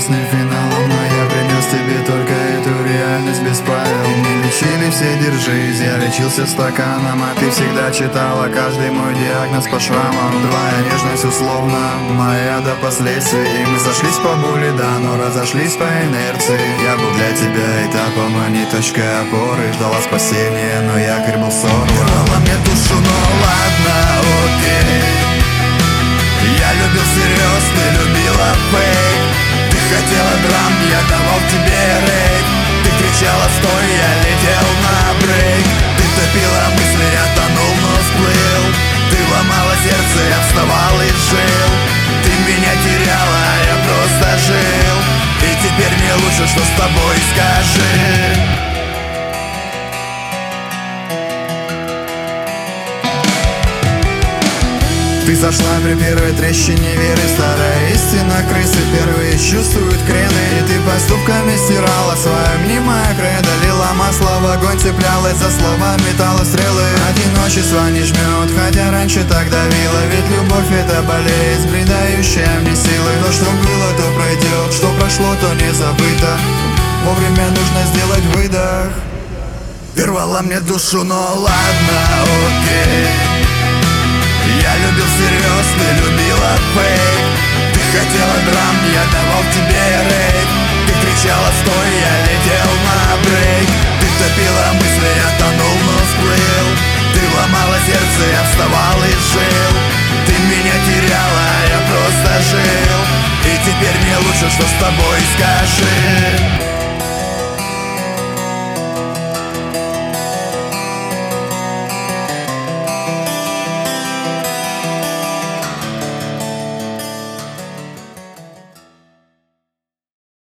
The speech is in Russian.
прекрасным финалом, но я принес тебе только эту реальность без правил. Не лечили все, держись, я лечился стаканом, а ты всегда читала каждый мой диагноз по шрамам. Твоя нежность условно моя до последствий, и мы сошлись по боли, да, но разошлись по инерции. Я был для тебя этапом, а не точкой опоры. Ждала спасения, но якорь был сорван. Рвала мне душу, но ладно, окей. Я любил всерьез, ты любила фейк. Ты хотела драм, я давал тебе рейд. Ты кричала стой, я летел на брейк. Ты топила мысли, я тонул, но всплыл. Ты ломала сердце, я вставал и жил. Ты меня теряла, а я просто жил. И теперь мне лучше, что с тобой, скажи. Ты сошла при первой трещине веры, старая истина. Крысы первые чувствуют крены. И ты поступками стирала свое мнимое кредо. Лила масло в огонь, цеплялась за слова, металла стрелы. Одиночество не жмет, хотя раньше так давило. Ведь любовь это болезнь, придающая мне силы. То, что было, то пройдет, что прошло, то не забыто. Вовремя нужно сделать выдох. Ты рвала мне душу, но ладно, окей. Я любил всерьез, ты любила фейк. Ты хотела драм, я давал тебе рейд. Ты кричала стой, я летел на брейк. Ты топила мысли, я тонул, но всплыл. Ты ломала сердце, я вставал и жил. Ты меня теряла, а я просто жил. И теперь мне лучше, что с тобой, скажи.